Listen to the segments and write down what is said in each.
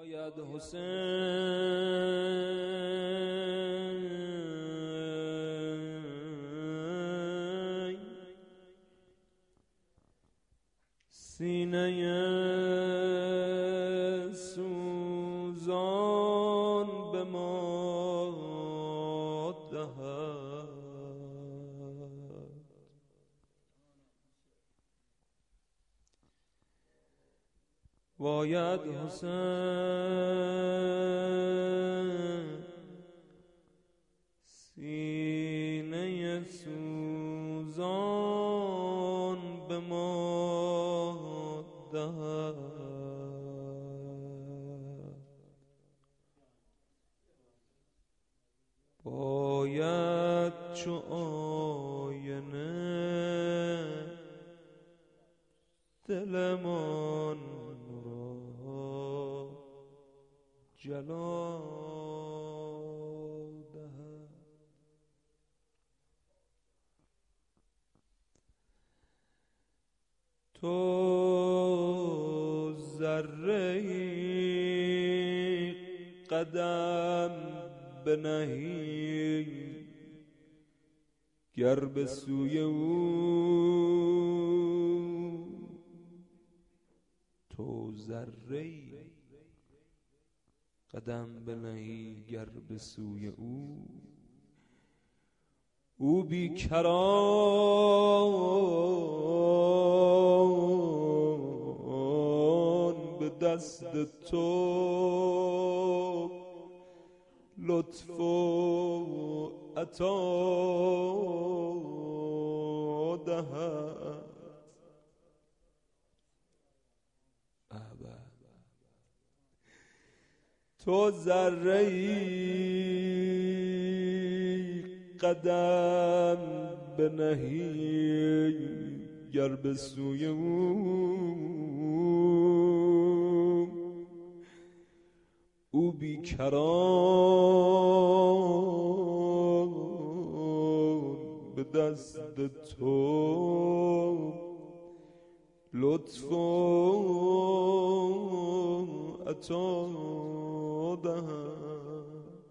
باید حسین سینه سوزان به ما دهد. باید حسین سینه سوزان به ما دهد. باید چو آینه دلمان جلا دهد. تو ذره‌ای قدم بنهی گر به سوی او، تو ذره‌ای قدم بنهی گر به سوی او بیکران به دست تو لطف و عطا دهد. تو ذره‌ای قدم بنهی گر به سوی او بیکران به دست تو لطف و عطا دهد.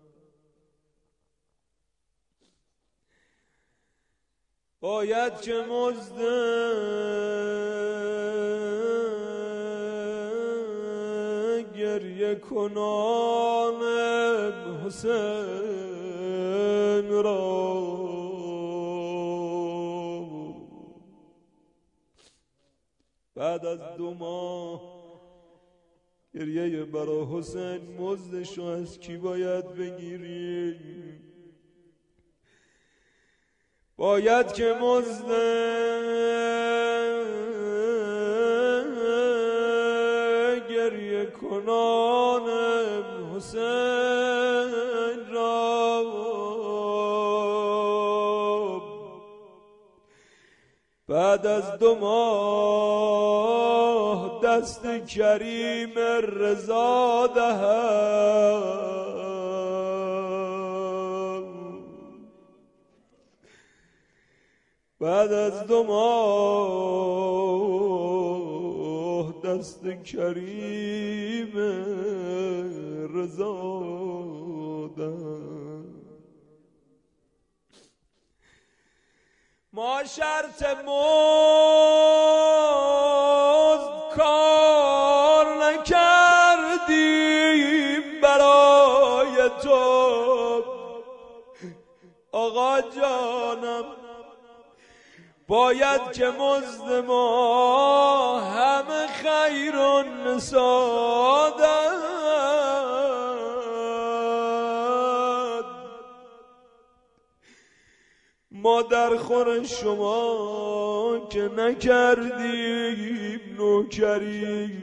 باید که مزد گریه کنان حسین را بعد از 2 ماه گریه برای حسین مزدشو از کی باید بگیری؟ باید که مزد گریه کنان حسین را بعد از 2 ماه دست کریم رضا دهد. بعد از 2 ماه دست کریم رضا دهد. ما شرط مزد کار نکردیم برای تو آقا جانم. باید که مزد ما همه خیر و نسا دهد. ما در خور شما که نکردیم نوکری،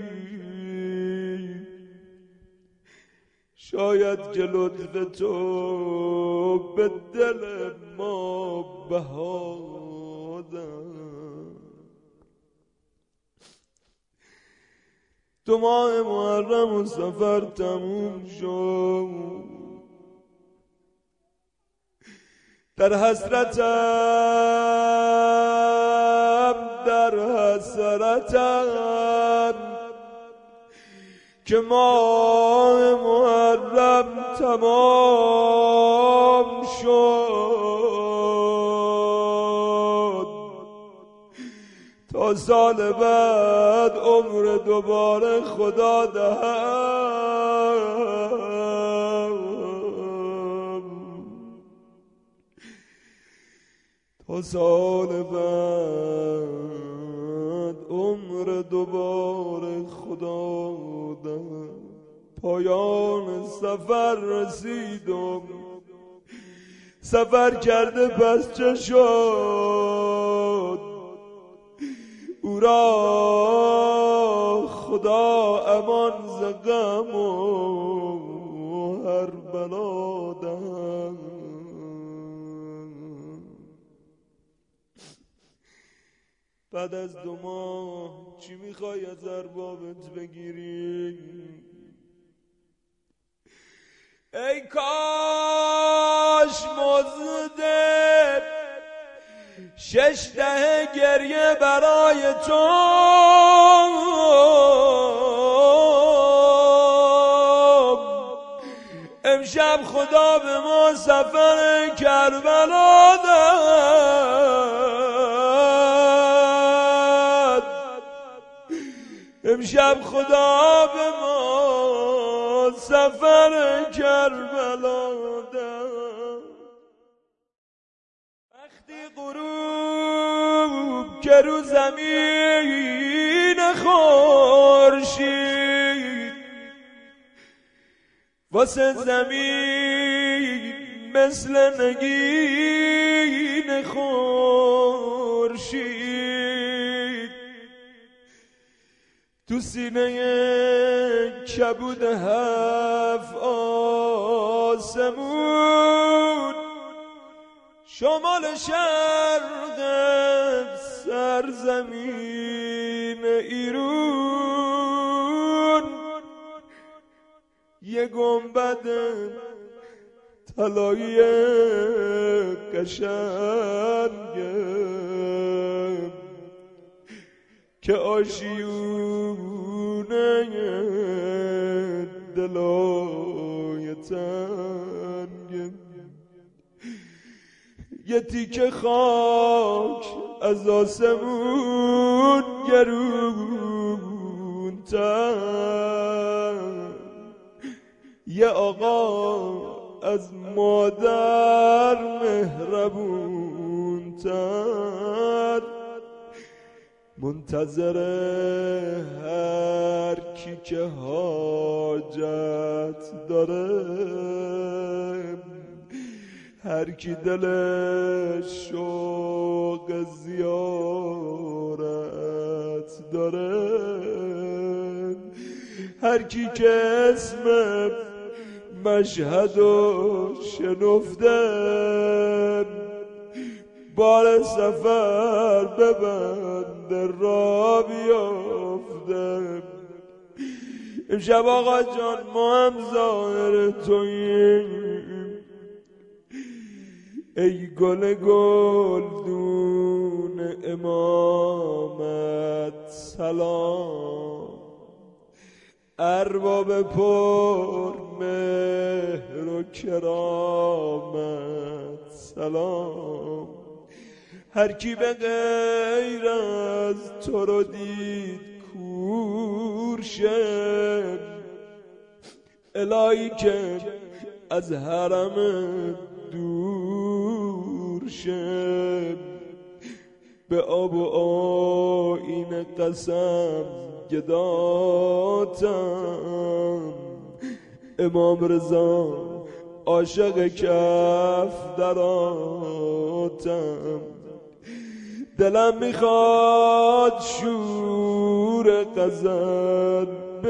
شاید که لطف تو به دل ما بها دهد. 2 ماه محرم و سفر تموم شد، در حسرتم که ماه محرم تمام شد، تا سال بعد عمر دوباره خدا دهم، تا سال بعد عمر دوباره خدا دهم. پایان سفر رسیدم، سفر کرده پس چه شد، او را خدا امان ز غم و هر بلا دهم. بعد از 2 ماه چی میخوای از اربابت بگیری؟ ای کاش مزده 6 دهه گریه برای تو امشب خدا به ما سفر کربلا داد، امشب خدا به ما سفر کربلا داد. وقتی غروب که رو زمین خورشید واسه زمین مثل نگین خورشید تو سینه کبود 7 آسمون شمال شرق سرزمین ایرون یه گنبد طلایی قشنگه که آشیونه دلای تنگه، یه تیکه خاک از آسمون گرون‌تر، یه آقا از مادر مهربون‌تر، منتظر هر کی که حاجت داره، هر کی دلش شوق زیارت داره، هر کی که اسم مشهد و شنفته بار سفر ببند را بیافته. امشب آقا جان ما هم ظاهر توییم، ای گل گلدون امامت سلام، ارباب پر مهر و کرامت سلام. هر کی به غیر از تو رو دید کور شد، الهی که از حرم دور شد، به آب و آیین قسم گداتم، امام رضا عاشق کف دراتم، دلم میخواد شور غزل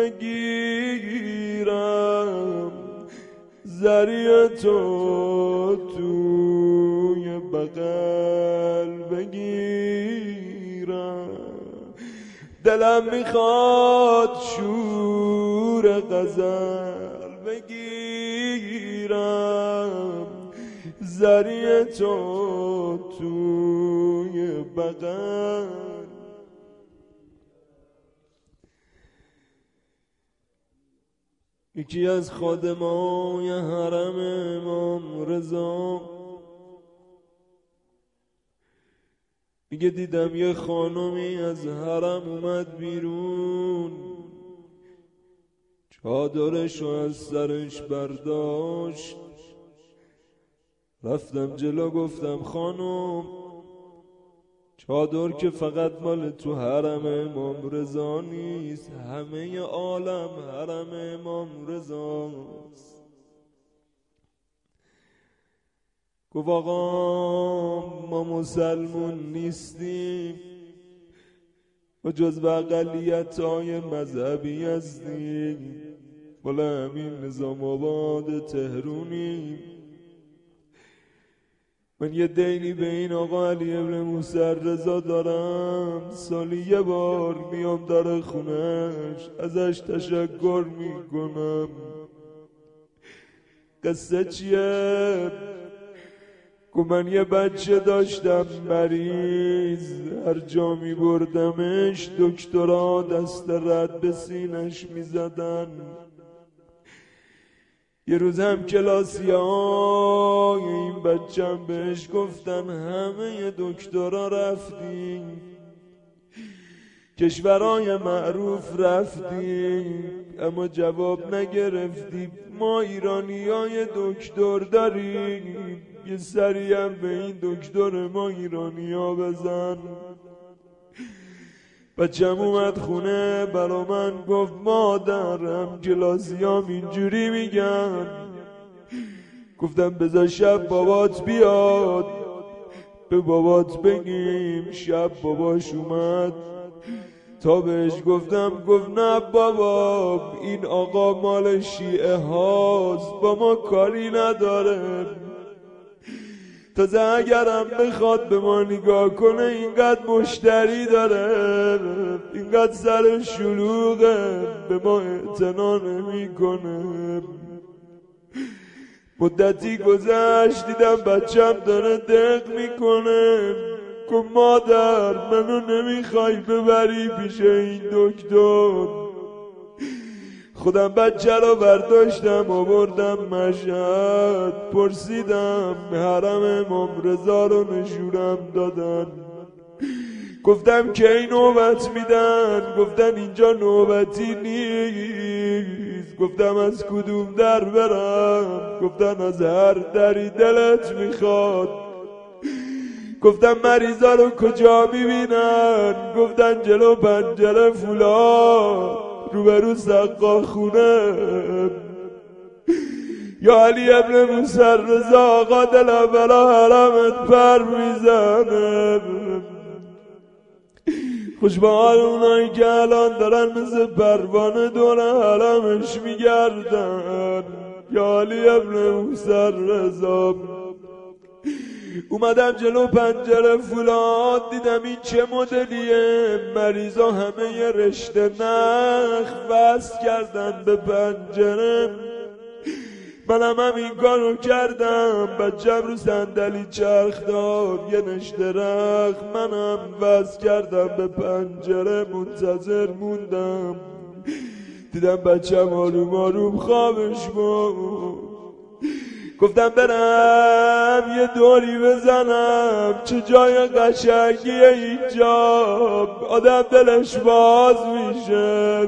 بگیرم، زری تو توی بغل بگیرم، دلم میخواد شور غزل بگیرم، زری تو توی بغل. یکی از خادمای حرم امام رضا میگه دیدم یه خانمی از حرم اومد بیرون، چادرشو از سرش برداشت. رفتم جلو گفتم خانم، چادر که فقط مال تو حرم امام رضا نیست، همه عالم حرم امام رضاست. گفت آقا ما مسلمون نیستیم و جز اقلیت‌های مذهبی هستیم، بالا همین نظام آباد تهرونیم. من یه دینی به این آقا علی ابن موسی رضا دارم، سالی یه بار میام در خونش ازش تشکر میکنم. قصه چیه؟ گفت من یه بچه داشتم مریض، هر جا می بردمش دکترها دست رد به سینش می زدن. یه روز هم کلاسی های این بچم بهش گفتن همه دکترها رفتیم، کشورهای معروف رفتیم، اما جواب نگرفتیم. ما ایرانی های دکتر داریم، یه سری هم به این دکتر ما ایرانی ها بزن. بچم اومد خونه برا من گفت مادرم کلاسی هم اینجوری میگن. گفتم بذار شب بابات بیاد به بابات بگیم. شب باباش اومد تا بهش گفتم، گفت نه بابا این آقا مال شیعه هاست، با ما کاری نداره. تازه اگرم بخواد به ما نگاه کنه اینقدر مشتری داره، اینقدر سر شلوغه، به ما اعتنا نمیکنه. مدتی گذشت دیدم بچم داره دق میکنه. گفت مادر منو نمیخوای ببری پیش این دکتر؟ خودم بچه رو برداشتم آوردم مشهد، پرسیدم حرم امام رضا رو نشونم دادن. گفتم کی نوبت میدن؟ گفتن اینجا نوبتی نیست. گفتم از کدوم در برم؟ گفتن از هر دری دلت میخواد. گفتم مریضا رو کجا میبینن؟ گفتن جلو پنجره فولاد روبرو سقا خونه. یا علی ابن موسی رضا آقا دلم برا حرمت پر میزنه. خوش به حال اونایی که الان دارن مثل پروانه دور حرمش میگردن. یا علی ابن موسی رضا اومدم جلو پنجره فولاد، دیدم این چه مدلیه؟ مریضا همه یه رشته نخ وصل کردن به پنجره. منم همین کارو کردم، بچم رو صندلی چرخ دار یه نشته رخ منم وصل کردم به پنجره، منتظر موندم. دیدم بچم آروم آروم خوابش بود. گفتم برم یه دوری بزنم، چه جای قشنگیه اینجا، آدم دلش باز میشه.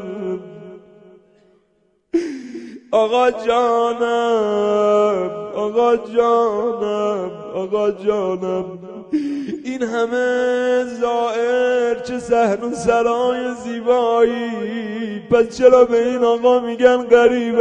آقا جانم آقا جانم آقا جانم، این همه زائر چه صحن و سرای زیبایی، پس چرا به این آقا میگن غریب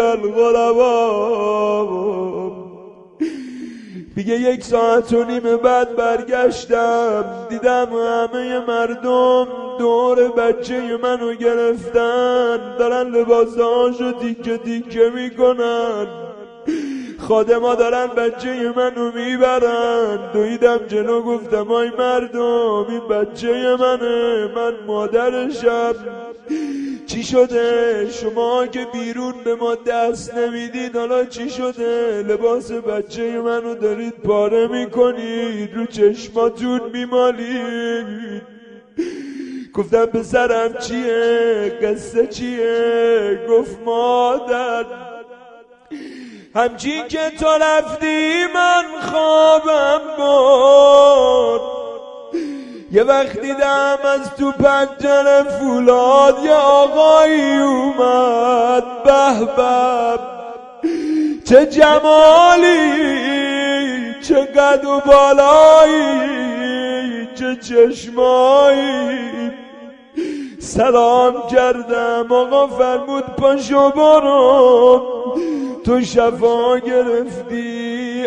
الغربا؟ میگه 1.5 ساعت بعد برگشتم، دیدم همه مردم دور بچه منو گرفتن، دارن لباسهاشو تیکه تیکه میکنن. خادما دارن بچه منو میبرن. دویدم جلو گفتم آی مردم این بچه منه، من مادرشم. چی شده؟ شما که بیرون به ما دست نمیدید حالا چی شده؟ لباس بچه منو دارید پاره میکنید، رو چشماتون میمالید. گفتم پسرم چیه؟ قصه چیه؟ گفت مادر همچین که تو رفتی من خوابم بود، یه وقت دیدم از تو پنجره فولاد یه آقایی اومد، به به چه جمالی، چه قد و بالایی، چه چشمایی. سلام کردم، آقا فرمود پاشو برو، تو شفا گرفتی،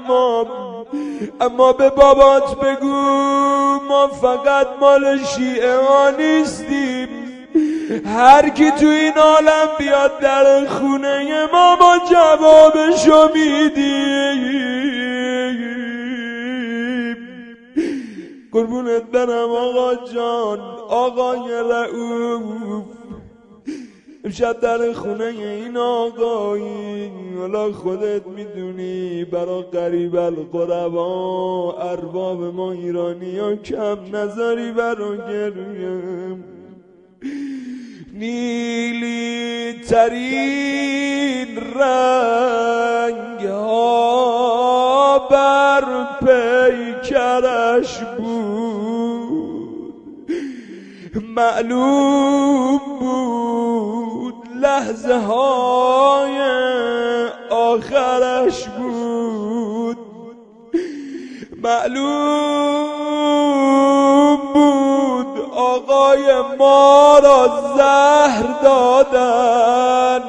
اما به بابات بگو ما فقط مال شیعه ها نیستیم، هر کی تو این عالم بیاد در خونه ما جوابشو میدیم. قربونت برم آقا جان، آقای رؤوف امشب در خونه این آقایی، حالا خودت میدونی برا قریب القربا ارباب ما ایرانی ها کم نظری برا گریم، نیلی ترین رنگ ها بر پیکرش بود، معلوم بود لحظه های آخرش بود، معلوم بود آقای ما را زهر دادن،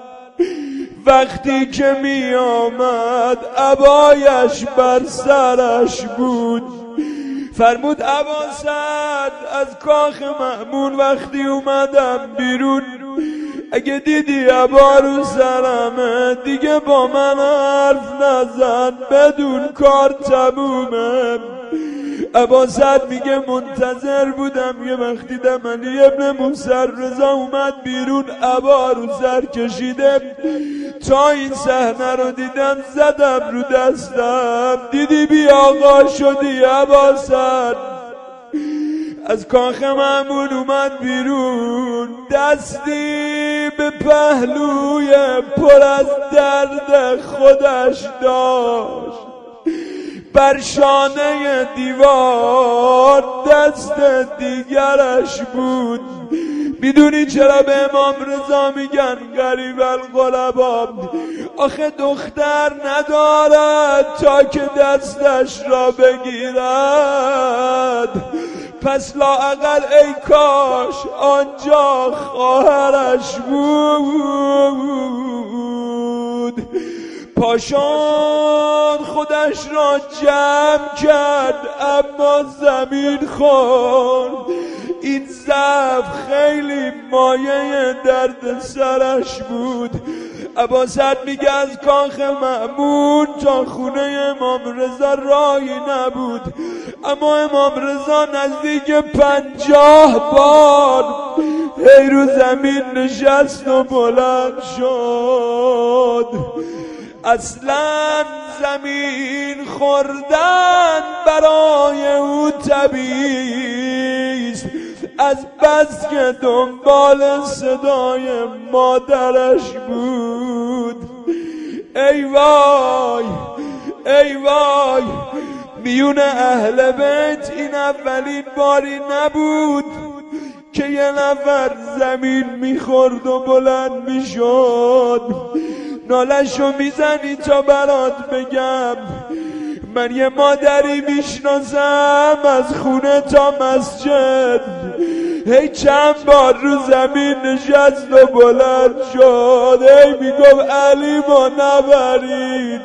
وقتی که می آمد عبایش بر سرش بود. فرمود ابا سعد از کاخ مأمون وقتی اومدم بیرون، اگه دیدی عبا رو سرمه دیگه با من حرف نزن، بدون کار تمومه. ابا سعد میگه منتظر بودم، یه وقت دیدم علی ابن موسی رضا اومد بیرون، عبا رو سر کشیده، تا این صحنه رو دیدم زدم رو دستم، دیدی بی آقا شدی ابا سعد. از کاخ مأمون اومد بیرون، دستی به پهلوی پر از درد خودش داشت، بر شانه دیوار دست دیگرش بود. میدونی چرا به امام رضا میگن غریب القلبا؟ آخه دختر ندارد تا که دستش را بگیرد، پس لااقل ای کاش آنجا خواهرش بود. پاشان خودش را جمع کرد اما زمین خورد، این ضعف خیلی مایه درد سرش بود. ابا سعد میگه از کاخ مأمون تا خونه امام رضا راهی نبود، اما امام رضا نزدیک 50 بار هی رو زمین نشست و بلند شد. اصلا زمین خوردن برای او طبیعی است، از بس که دنبال صدای مادرش بود. ای وای ای وای، میون اهل بیت این اولین باری نبود که یه نفر زمین میخورد و بلند میشد. نالشو میزنی تا برات بگم، من یه مادری میشناسم از خونه تا مسجد هی چند بار رو زمین نشست و بلند شد، هی میگم علی ما نبرید.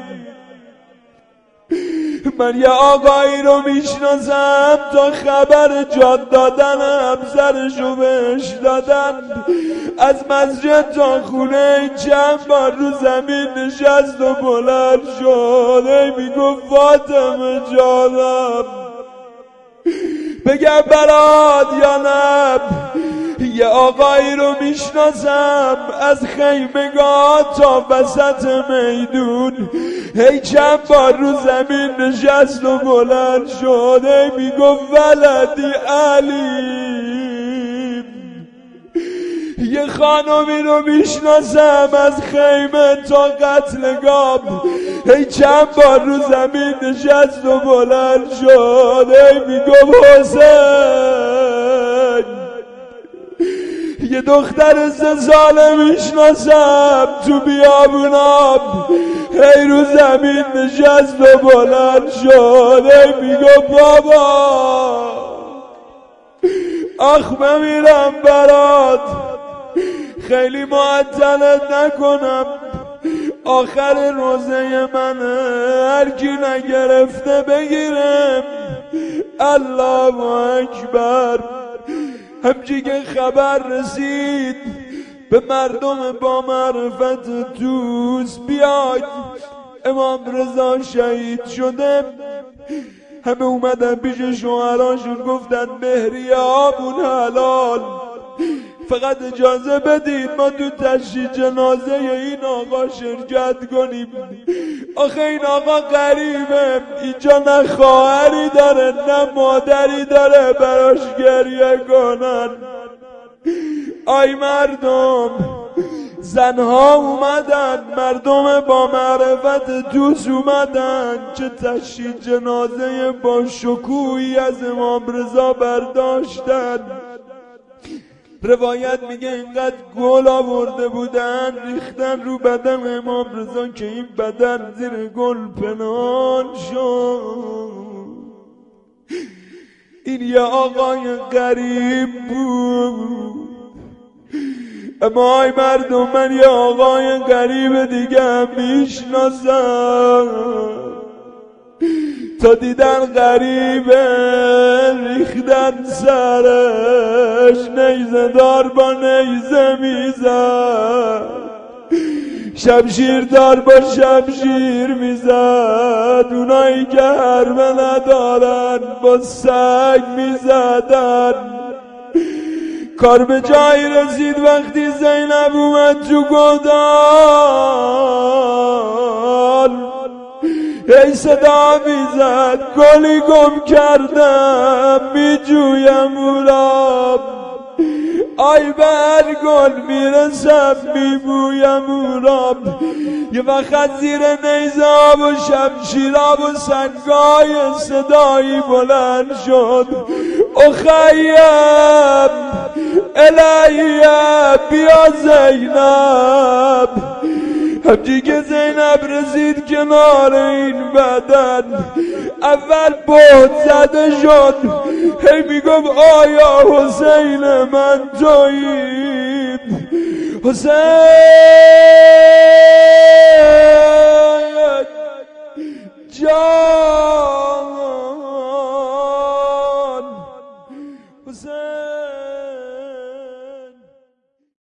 من یه آقایی رو میشناسم تا خبر جان دادن همسرشو بهش دادن، از مسجد تا خونه چند بار رو زمین نشست و بلند شد، میگفت فاطمه جانم بگم برات یا نه. یه آقایی رو میشناسم از خیمگاه تا وسط میدون هی چند بار رو زمین نشست و بلند شد، میگفت ولدی علی یه خانمی رو میشناسم از خیمه تا قتلگاه، هی چند بار رو زمین نشست و بلند شد، هی میگم حسین. یه دختر 3 ساله میشناسم تو بیابونم، هی رو زمین نشست و بلند شد، هی میگم بابا آخ بمیرم برات، خیلی معطلت نکنم، آخر روزه منه، هر کی نگرفته بگیرم. الله اکبر. همچی که خبر رسید به مردم با معرفت توس بیاید امام رضا شهید شده، همه اومدن پیش شوهراشون گفتن مهریه‌هامون حلال، فقط اجازه بدید ما تو تشییع جنازه این آقا شرکت کنیم. آخه این آقا غریبه، اینجا نه خواهری داره نه مادری داره براش گریه کنن. آی مردم، زنها اومدن، مردم با معرفت دوست اومدن، چه تشییع جنازه با شکوهی از امام رضا برداشتن. روایت میگه اینقدر گل آورده بودن ریختن رو بدن امام رضا که این بدن زیر گل پنهان شد. این یه آقای غریب بود. اما ای مردم، من یه آقای غریب دیگه هم میشناسم، تا دیدن غریبه ریختن سرش، نیزه دار با نیزه میزد، شمشیر دار با شمشیر میزد، اونایی که حربه ندارن با سگ میزدن. کار به جایی رسید وقتی زینب اومد تو گودال، ای صدا میزد گلی گم کردم میجویم اورام، آی به هر گل میرسم میبویم اورام. یه وقت زیر نیزاب و شمشیراب و سنگای صدایی بلند شد، اخیم الهیم بیا زینب. همچی که زینب رسید کنار این بدن اول بهت زده شد، هی میگم آیا حسین من تویی، حسین جان، حسین